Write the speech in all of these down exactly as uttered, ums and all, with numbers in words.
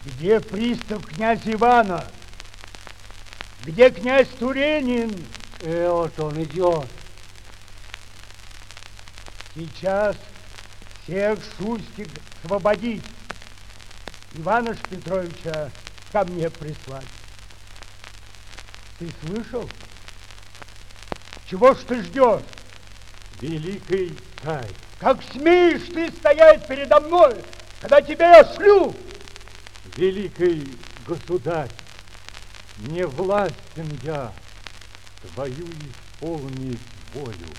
Где пристав князя Ивана? Где князь Туренин? И вот он идет. Сейчас всех шуйских освободить. Ивана Петровича ко мне прислать. Ты слышал? Чего ж ты ждешь? Великий царь. Как смеешь ты стоять передо мной, когда тебя я шлю? Великий государь, не властен я твою исполнить волю.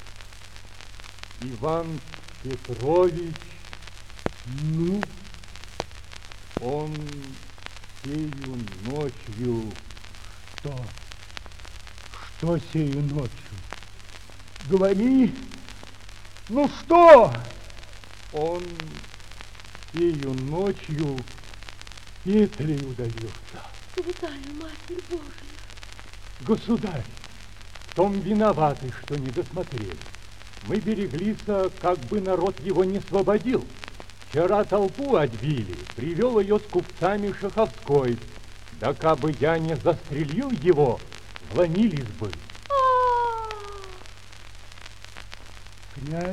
Иван Петрович, ну, он сею ночью... Что? Что сею ночью? Говори. Ну что? Он сею ночью петлей удавился. Святая Матерь Божия. Государь, в том виноваты, что не досмотрели. Мы береглись, как бы народ его не освободил. Вчера толпу отбили, привел ее с купцами Шаховской. Да кабы я не застрелил его, вломились бы. Князь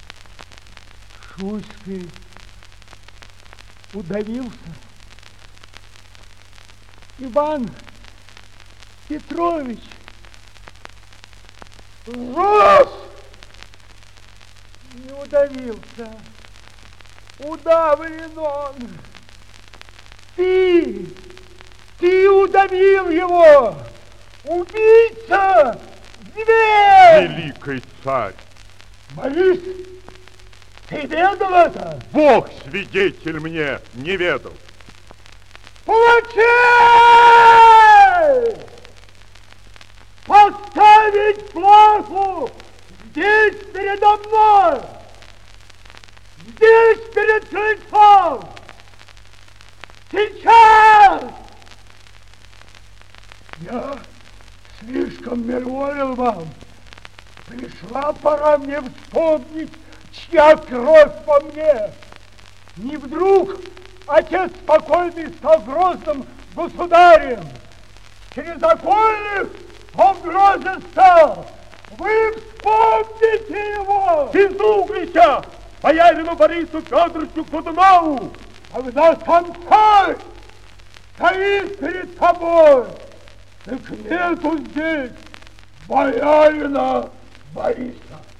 Шуйский удавился. Иван Петрович, раз не удавился, удавлен он. Ты, ты удавил его, убийца, зверь! Великий царь! Борис, ты ведал это? Бог свидетель мне не ведал. Палачей! Поставить плаху здесь передо мной! Здесь перед крыльцом! Сейчас! Я слишком миролюбив вам. Пришла пора мне вспомнить, чья кровь по мне. Не вдруг отец покойный стал грозным государем. Через окольных он грозен стал. Вы вспомните его! Безуглися! Боярину Борису Федоровичу Годунову! Когда сам царь стоит перед тобой, так нету здесь боярина Бориса.